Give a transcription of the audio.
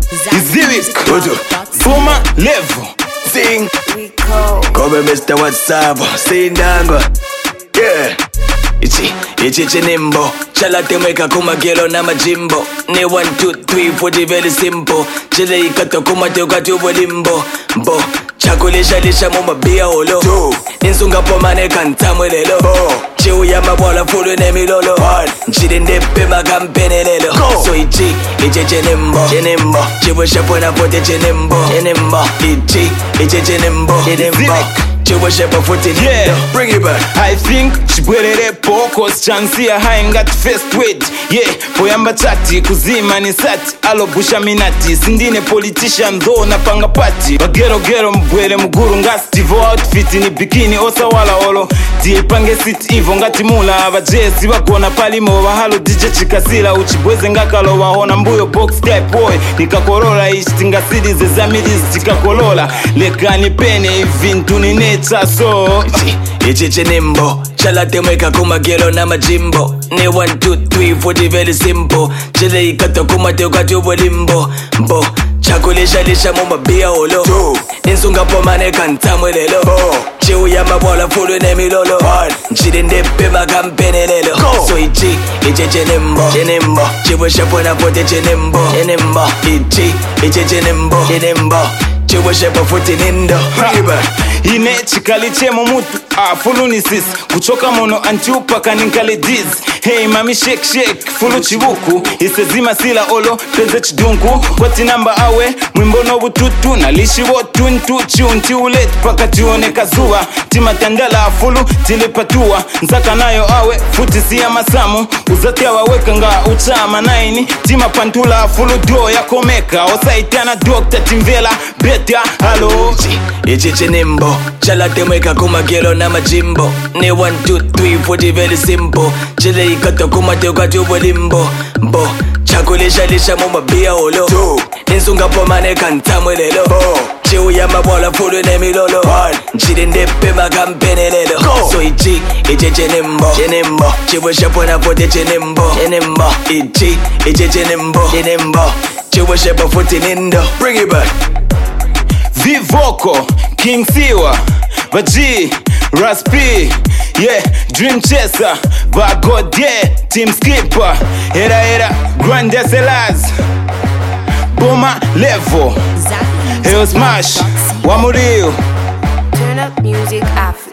Ziwik, Boma Level, Sing, Come Mr. WhatsApp, Sindangwa, yeah. Ichi chinimbo, chalate mweka kuma gelo na majimbo. Ne 1, 2, 3, 4 very simple. Chile ikato kuma teuka tubo limbo. Bo, chakulisha lisha mumba bia olo. Insunga pomane kanta mwelelo. Chiu ya mabola fulu ne milolo. Nchide ndepe makampene lelo. So ichi chinimbo, chinimbo. Chibu shapo na pote chinimbo, chinimbo. Ichi chinimbo, chinimbo. Yeah, bring it back. I think chibwerere pokos chansia haingat first weight. Yeah, poyamba chati kuzima ni sati alo busha minati sindine politician do na panga party bagero mbwele muguru ngasi tivo outfit ni bikini osa wala olo die pange sit ivo ngati mula abajesi bakona palimo bahalo DJ chikasila uchibweze ngakalo wahona mbuyo box type boy nikakorola ishtinga sidi zezamidis chikakolola lekani pene ivintu ni nature so ichi chinimbo chalate mweka kuma gelo na majimbo. Ne 1, 2, 3, 4 very simple. Chile ikato kuma teuka tubo limbo. Bo, chakulisha lisha mumba bia olo. Insunga pomane kanta mwelelo. Chiu ya mabola fulu ne milolo. Nchide ndepe makampene lelo. So ichi chinimbo, chinimbo. Chibu shapo na pote chinimbo, chinimbo. Ichi chinimbo, chinimbo. Chibu shapo futi nindo. Ine chikali chemo mutu fulu ni sis kuchoka mono antiupa kaninkale diz. Hey mami shake fulu chibuku isezima sila olo peze chidunku kwati namba awe mwimbono bututu na lishi wotu ntu chiunti ulet paka tione kazuwa tima tandala fulu tilipatua nzaka nayo awe futi siya masamu uzati awaweka nga uchama naini tima pantula fulu do ya komeka osaitana dokta timvela beta halo ichi chinimbo chalate mweka kuma gelo na majimbo. Ne 1, 2, 3, 4 very simple. Chile ikato kuma teuka tubo limbo. Bo, chakulisha lisha mumba bia olo. Insunga pomane kanta mwelelo. Chiu ya mabola fulu ne milolo. Nchide ndepe makampene lelo. So ichi chinimbo, chinimbo. Chibu shapo na pote chinimbo, chinimbo. Ichi chinimbo, chinimbo. Chibu shapo futi nindo. Bring it back. Vivoko, King Siwa, Vaji, Raspi, yeah, Dream Chaser, Vagod, yeah, Team Skipper, Era, Grand Selaz, Boma Level, Hell Smash, Wamurio. Turn up music Africa.